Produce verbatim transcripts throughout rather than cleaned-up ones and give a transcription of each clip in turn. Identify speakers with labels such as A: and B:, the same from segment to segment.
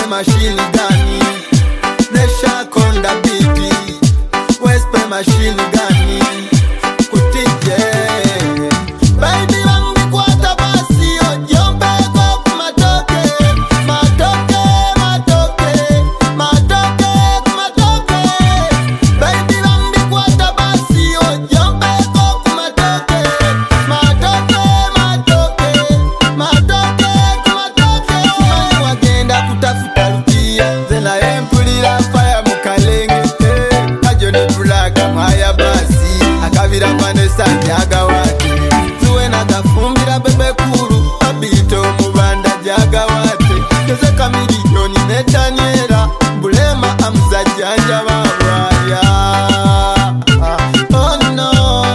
A: Wespe machine gani Nesha konda bibi Wespe machine gani Kutije Baby wangu kwata basi Ojombe kwa kumatoke Matoke, matoke Matoke, matoke Baby wangu kwata basi Ojombe kwa kumatoke Matoke, matoke Matoke, kumatoke Simani wagenda kutafuta rukia Zena empulira faya mukalenge Kajone bulaga mwaya basi Akavira panesa jaga wate Zuwe nagafumbira bebe kuru Abito mubanda jaga wate Keze kamilioni netanyera Mbulema amza janja wawaya Oh no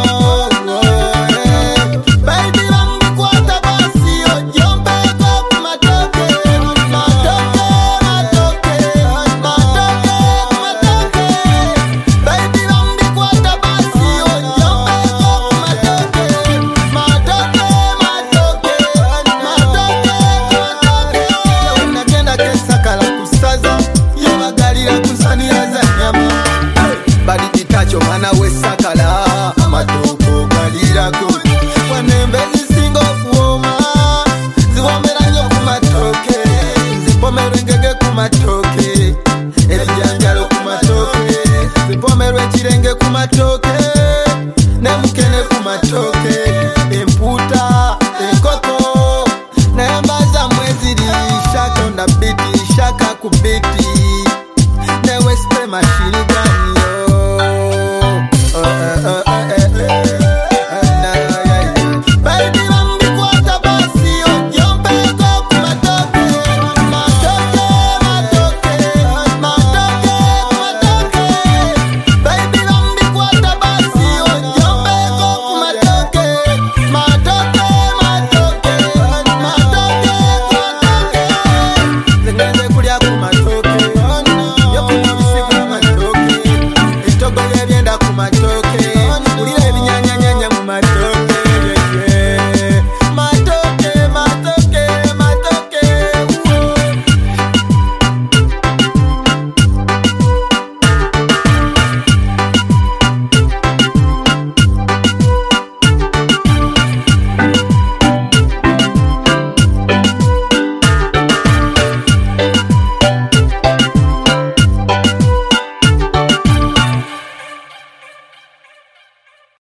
A: Baby wangu kwata basi Ojombe kwa kumatoke Matoke, matoke Matoke, matoke Baby wangu kwata basi Ojombe kwa kumatoke Matoke, matoke Matoke, matoke Unagenda kesakala kusaza Yomagalira kusanira za nyama Badi ditacho mana wesakala Amatoko galira kodi Wanembe zisingo kuoma Ziwomera nyo kumatoke Zipomere ngege kumatoke